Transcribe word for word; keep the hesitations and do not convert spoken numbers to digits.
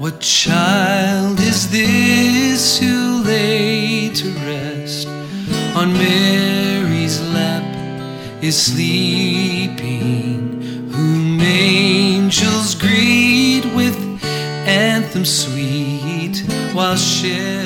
What child is this who lay to rest on Mary's lap is sleeping, whom angels greet with anthems sweet, while shepherds